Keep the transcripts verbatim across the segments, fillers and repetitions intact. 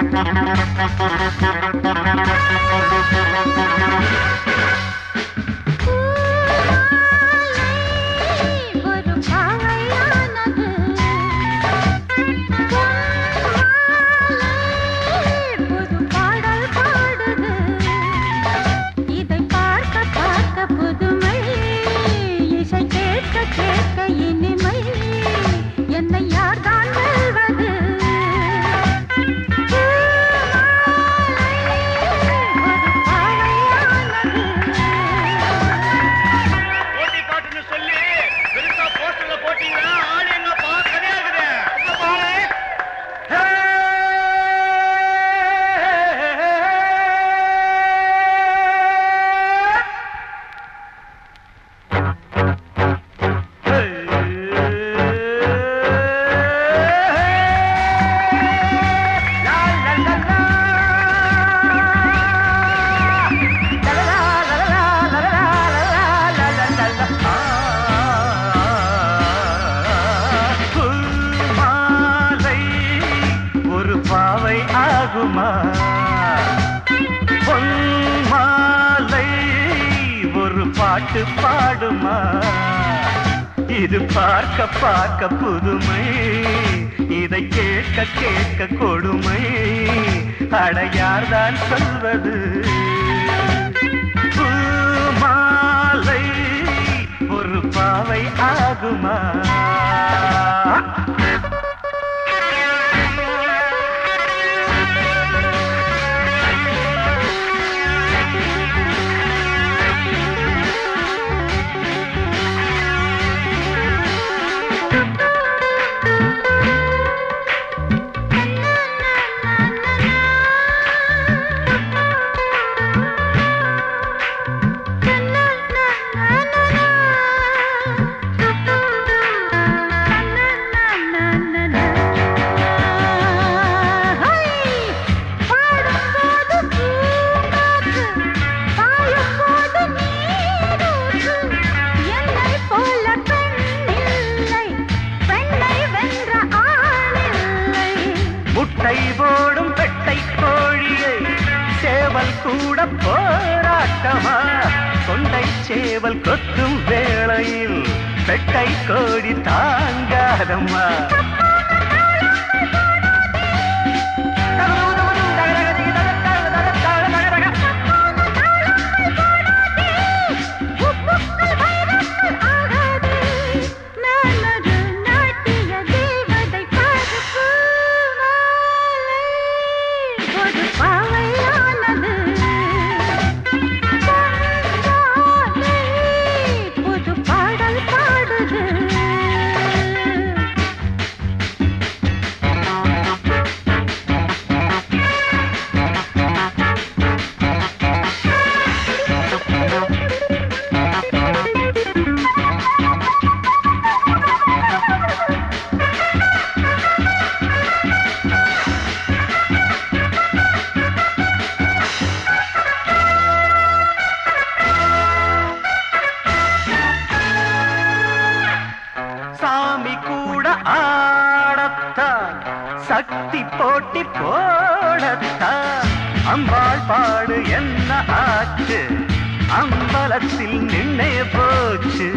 பாட்டு பாடுமா இது பார்க்க பார்க்க புதுமை இதை கேட்க கேட்க கொடுமை அடையார்தான் சொல்வது பூமாலை ஒரு பாவை ஆகுமா போடும் பெட்டை கோழியை சேவல் கூட போராட்டமா கொண்டை சேவல் கொத்தும் வேளையில் பெட்டை கோழி தாங்காதம்மா சக்தி போட்டி போடத்தான் அம்பாள் பாடு என்ன ஆச்சு அம்பலத்தில் நின்னே போச்சு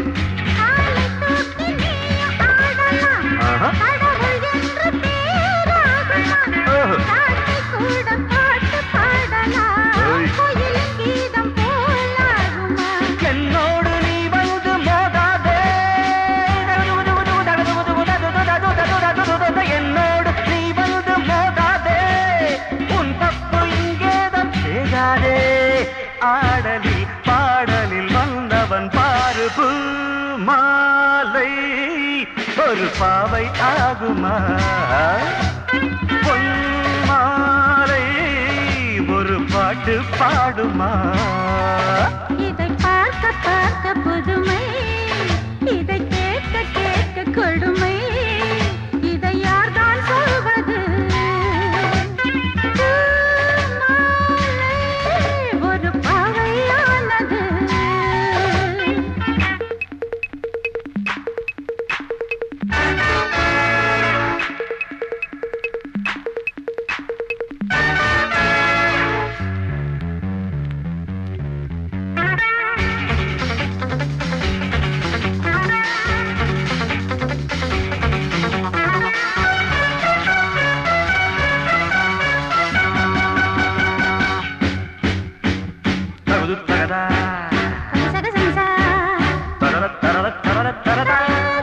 என்னோடு நீ வந்து மோதாதே என்னோடு நீ வந்து மோதாதே உன் தப்பு இங்கேதான் செய்யாதே ஆடலில் பாடலில் வந்தவன் பாரு பூமாலை ஒரு பாவை ஆகுமா பொன்மாலை ஒரு பாட்டு பாடுமா இதை பார்க்க பார்க்க புதுமை இதை கேட்க கேட்க கொடுமை இதை யார்தான் சொல்வது ஒரு பாவையானது தரதா